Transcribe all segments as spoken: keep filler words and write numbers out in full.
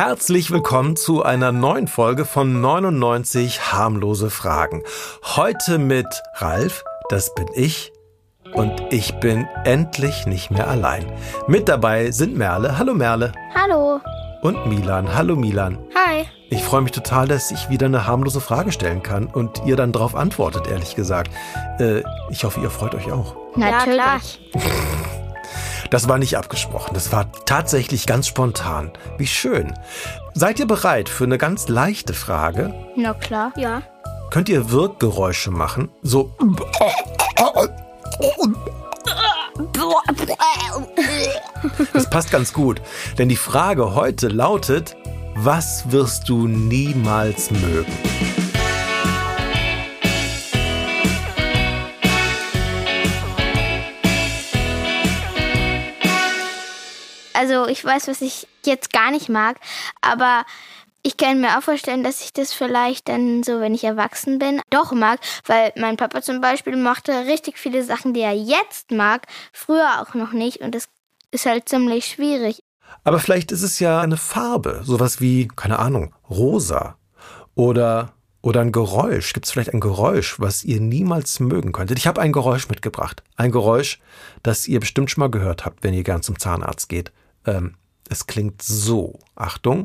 Herzlich willkommen zu einer neuen Folge von neunundneunzig harmlose Fragen. Heute mit Ralf, das bin ich, und ich bin endlich nicht mehr allein. Mit dabei sind Merle. Hallo Merle. Hallo. Und Milan. Hallo Milan. Hi. Ich freue mich total, dass ich wieder eine harmlose Frage stellen kann und ihr dann darauf antwortet, ehrlich gesagt. Äh, ich hoffe, ihr freut euch auch. Natürlich. Ja, klar. Das war nicht abgesprochen, das war tatsächlich ganz spontan. Wie schön. Seid ihr bereit für eine ganz leichte Frage? Na klar. Ja. Könnt ihr Wirkgeräusche machen? So. Das passt ganz gut, denn die Frage heute lautet: Was wirst du niemals mögen? Also ich weiß, was ich jetzt gar nicht mag, aber ich kann mir auch vorstellen, dass ich das vielleicht dann so, wenn ich erwachsen bin, doch mag, weil mein Papa zum Beispiel mochte richtig viele Sachen, die er jetzt mag, früher auch noch nicht, und das ist halt ziemlich schwierig. Aber vielleicht ist es ja eine Farbe, sowas wie, keine Ahnung, rosa oder, oder ein Geräusch. Gibt es vielleicht ein Geräusch, was ihr niemals mögen könntet? Ich habe ein Geräusch mitgebracht. Ein Geräusch, das ihr bestimmt schon mal gehört habt, wenn ihr gern zum Zahnarzt geht. Ähm, es klingt so. Achtung.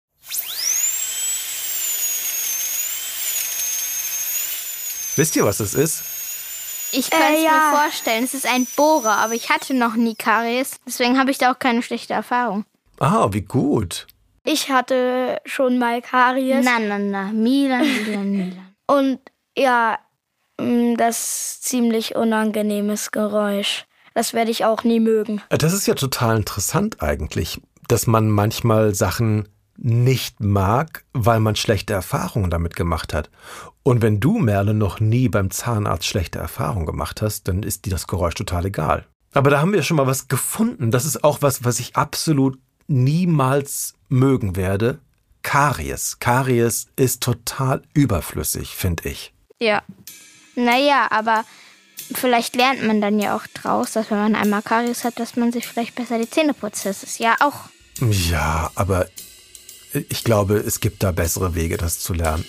Wisst ihr, was es ist? Ich kann es äh, ja. mir vorstellen, es ist ein Bohrer, aber ich hatte noch nie Karies, deswegen habe ich da auch keine schlechte Erfahrung. Ah, wie gut. Ich hatte schon mal Karies. Na, na, na, Milan, Milan, Milan. Und ja, das ziemlich unangenehmes Geräusch. Das werde ich auch nie mögen. Das ist ja total interessant eigentlich, dass man manchmal Sachen nicht mag, weil man schlechte Erfahrungen damit gemacht hat. Und wenn du, Merle, noch nie beim Zahnarzt schlechte Erfahrungen gemacht hast, dann ist dir das Geräusch total egal. Aber da haben wir schon mal was gefunden. Das ist auch was, was ich absolut niemals mögen werde. Karies. Karies ist total überflüssig, finde ich. Ja. Naja, aber vielleicht lernt man dann ja auch draus, dass wenn man einmal Karies hat, dass man sich vielleicht besser die Zähne putzt. Das ist ja auch... Ja, aber ich glaube, es gibt da bessere Wege, das zu lernen.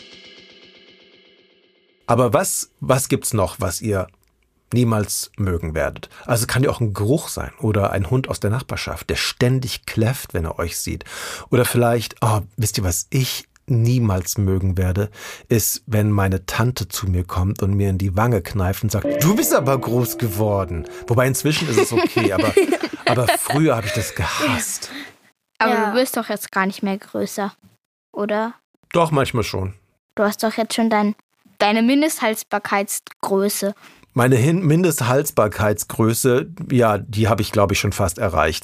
Aber was, was gibt's noch, was ihr niemals mögen werdet? Also kann ja auch ein Geruch sein oder ein Hund aus der Nachbarschaft, der ständig kläfft, wenn er euch sieht. Oder vielleicht, oh, wisst ihr, was ich niemals mögen werde, ist, wenn meine Tante zu mir kommt und mir in die Wange kneift und sagt, du bist aber groß geworden. Wobei inzwischen ist es okay, aber, aber früher habe ich das gehasst. Aber ja. Du wirst doch jetzt gar nicht mehr größer, oder? Doch, manchmal schon. Du hast doch jetzt schon dein, deine Mindesthaltbarkeitsgröße. Meine Hin- Mindesthaltbarkeitsgröße, ja, die habe ich, glaube ich, schon fast erreicht.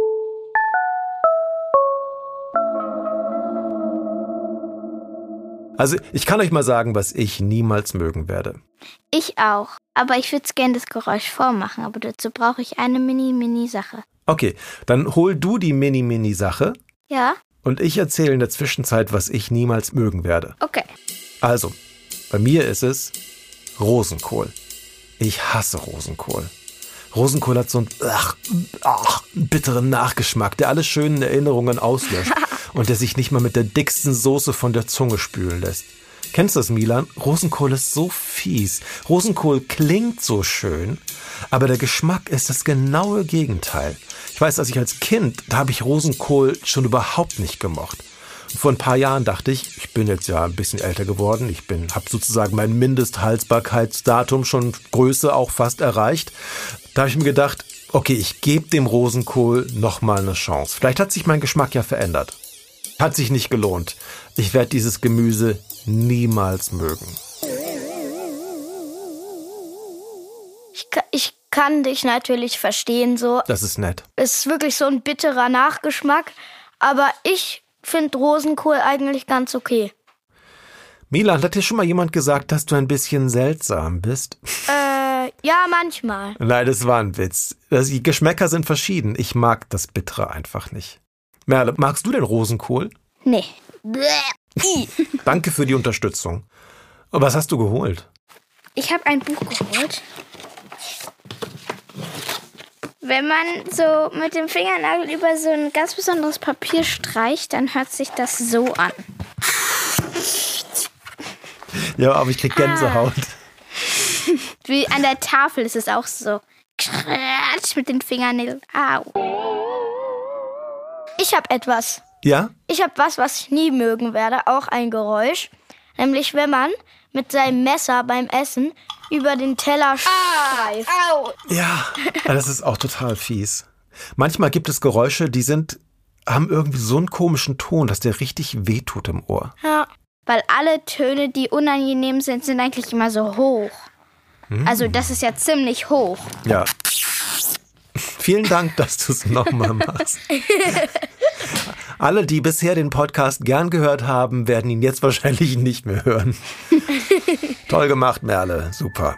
Also ich kann euch mal sagen, was ich niemals mögen werde. Ich auch, aber ich würde gerne das Geräusch vormachen, aber dazu brauche ich eine Mini-Mini-Sache. Okay, dann hol du die Mini-Mini-Sache. Ja. Und ich erzähle in der Zwischenzeit, was ich niemals mögen werde. Okay. Also, bei mir ist es Rosenkohl. Ich hasse Rosenkohl. Rosenkohl hat so einen, ach, ach, bitteren Nachgeschmack, der alle schönen Erinnerungen auslöscht und der sich nicht mal mit der dicksten Soße von der Zunge spülen lässt. Kennst du das, Milan? Rosenkohl ist so fies. Rosenkohl klingt so schön, aber der Geschmack ist das genaue Gegenteil. Ich weiß, als ich als Kind, da habe ich Rosenkohl schon überhaupt nicht gemocht. Und vor ein paar Jahren dachte ich, ich bin jetzt ja ein bisschen älter geworden, ich bin, habe sozusagen mein Mindesthaltbarkeitsdatum schon Größe auch fast erreicht. Da habe ich mir gedacht, okay, ich gebe dem Rosenkohl nochmal eine Chance. Vielleicht hat sich mein Geschmack ja verändert. Hat sich nicht gelohnt. Ich werde dieses Gemüse niemals mögen. Ich kann, ich kann dich natürlich verstehen, so. Das ist nett. Es ist wirklich so ein bitterer Nachgeschmack, aber ich finde Rosenkohl eigentlich ganz okay. Milan, hat dir schon mal jemand gesagt, dass du ein bisschen seltsam bist? Äh, ja, manchmal. Nein, das war ein Witz. Die Geschmäcker sind verschieden. Ich mag das Bittere einfach nicht. Merle, magst du den Rosenkohl? Nee. Danke für die Unterstützung. Was hast du geholt? Ich habe ein Buch geholt. Wenn man so mit dem Fingernagel über so ein ganz besonderes Papier streicht, dann hört sich das so an. Ja, aber ich krieg Gänsehaut. Ah. Wie an der Tafel ist es auch so. Kratsch mit den Fingernägeln. Au. Ich habe etwas. Ja? Ich habe was, was ich nie mögen werde. Auch ein Geräusch. Nämlich, wenn man mit seinem Messer beim Essen über den Teller streift. Ah, au. Ja, das ist auch total fies. Manchmal gibt es Geräusche, die sind, haben irgendwie so einen komischen Ton, dass der richtig wehtut im Ohr. Ja. Weil alle Töne, die unangenehm sind, sind eigentlich immer so hoch. Hm. Also das ist ja ziemlich hoch. Ja. Vielen Dank, dass du es nochmal machst. Alle, die bisher den Podcast gern gehört haben, werden ihn jetzt wahrscheinlich nicht mehr hören. Toll gemacht, Merle. Super.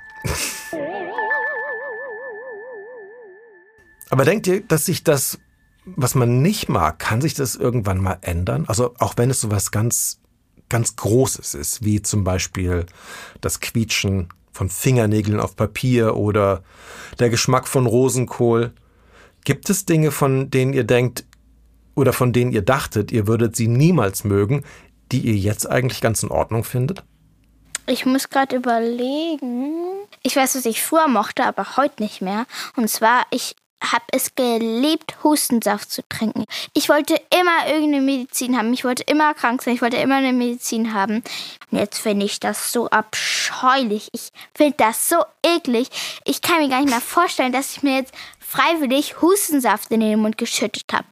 Aber denkt ihr, dass sich das, was man nicht mag, kann sich das irgendwann mal ändern? Also auch wenn es sowas ganz, ganz Großes ist, wie zum Beispiel das Quietschen von Fingernägeln auf Papier oder der Geschmack von Rosenkohl. Gibt es Dinge, von denen ihr denkt oder von denen ihr dachtet, ihr würdet sie niemals mögen, die ihr jetzt eigentlich ganz in Ordnung findet? Ich muss gerade überlegen. Ich weiß, was ich früher mochte, aber heute nicht mehr. Und zwar, ich habe es geliebt, Hustensaft zu trinken. Ich wollte immer irgendeine Medizin haben. Ich wollte immer krank sein. Ich wollte immer eine Medizin haben. Und jetzt finde ich das so abscheulich. Ich finde das so eklig. Ich kann mir gar nicht mehr vorstellen, dass ich mir jetzt freiwillig Hustensaft in den Mund geschüttet habe.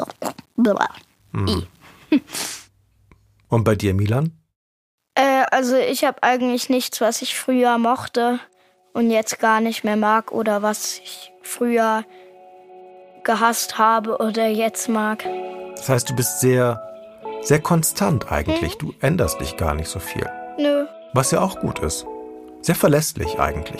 Mhm. Und bei dir, Milan? Äh, also ich habe eigentlich nichts, was ich früher mochte und jetzt gar nicht mehr mag oder was ich früher gehasst habe oder jetzt mag. Das heißt, du bist sehr, sehr konstant eigentlich. Hm? Du änderst dich gar nicht so viel. Nö. Was ja auch gut ist. Sehr verlässlich eigentlich.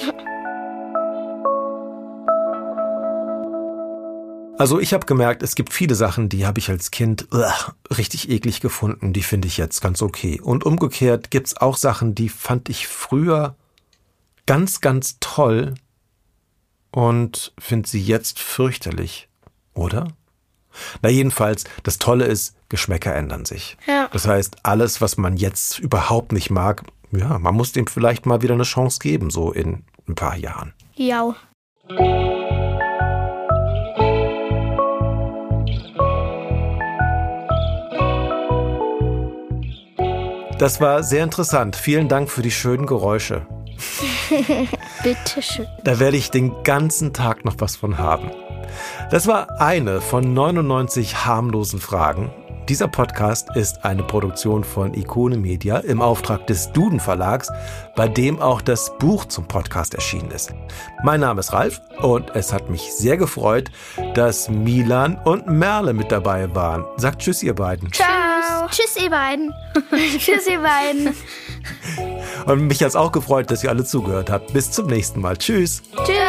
Also ich habe gemerkt, es gibt viele Sachen, die habe ich als Kind ugh, richtig eklig gefunden. Die finde ich jetzt ganz okay. Und umgekehrt gibt es auch Sachen, die fand ich früher ganz, ganz toll und finde sie jetzt fürchterlich. Oder? Na jedenfalls, das Tolle ist, Geschmäcker ändern sich. Ja. Das heißt, alles, was man jetzt überhaupt nicht mag, ja, man muss dem vielleicht mal wieder eine Chance geben, so in ein paar Jahren. Ja. Das war sehr interessant. Vielen Dank für die schönen Geräusche. Bitteschön. Da werde ich den ganzen Tag noch was von haben. Das war eine von neunundneunzig harmlosen Fragen. Dieser Podcast ist eine Produktion von Ikone Media im Auftrag des Duden Verlags, bei dem auch das Buch zum Podcast erschienen ist. Mein Name ist Ralf und es hat mich sehr gefreut, dass Milan und Merle mit dabei waren. Sagt Tschüss, ihr beiden. Ciao. Tschüss, ihr beiden. Tschüss, ihr beiden. Und mich hat es auch gefreut, dass ihr alle zugehört habt. Bis zum nächsten Mal. Tschüss. Tschüss.